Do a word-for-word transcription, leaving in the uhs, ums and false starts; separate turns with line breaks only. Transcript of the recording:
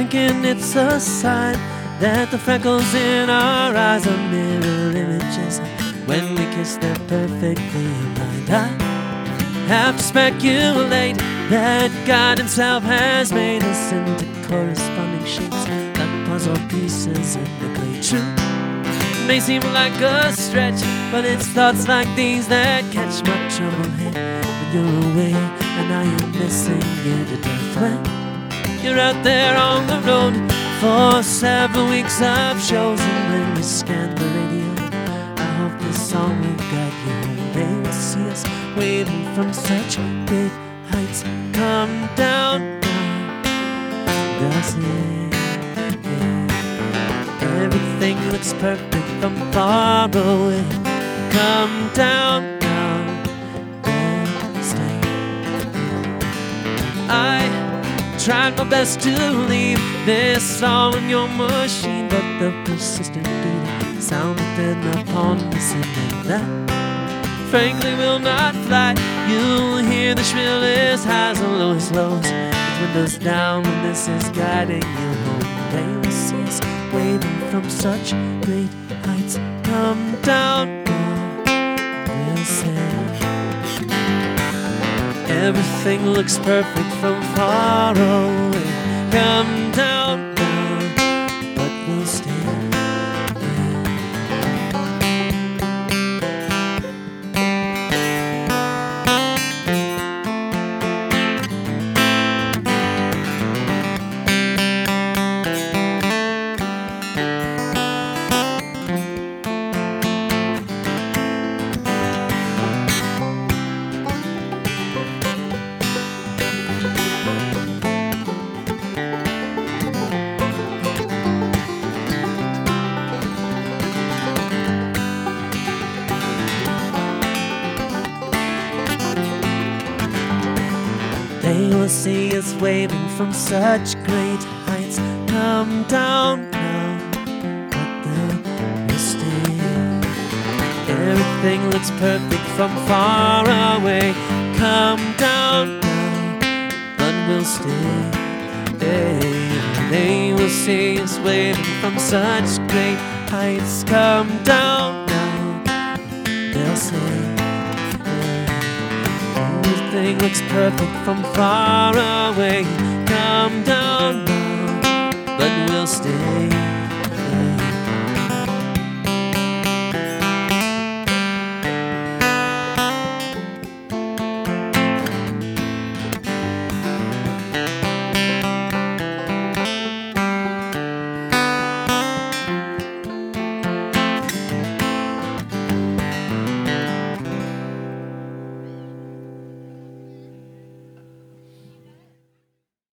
thinking it's a sign that the freckles in our eyes are mirror images. When we kiss, they're perfectly aligned. I have to speculate that God himself has made us into corresponding shapes, like puzzle pieces in the clay. True, may seem like a stretch, but it's thoughts like these that catch my trouble head when you're away and I am missing you to death. When you're out there on the road for several weeks of shows, and when we scan the radio, I hope this song will guide you home. They will see us waving from such great heights. Come down now, they'll say everything looks perfect from far away. Come down now, they'll stay. I tried my best to leave this all in your machine, but the persistent beat sound within upon listening that frankly will not fly. You'll hear the shrillest highs and lowest lows, with windows down when this is guiding you home. They will see us waving from such great heights. Come down now, they'll say everything looks perfect from far away. Come down now, but we'll stay. They will see us waving from such great heights. Come down now, but they'll stay. Everything looks perfect from far away. Come down now, but we'll stay. They will see us waving from such great heights. Come down now, they'll say everything looks perfect from far away. Come down now, but we'll stay.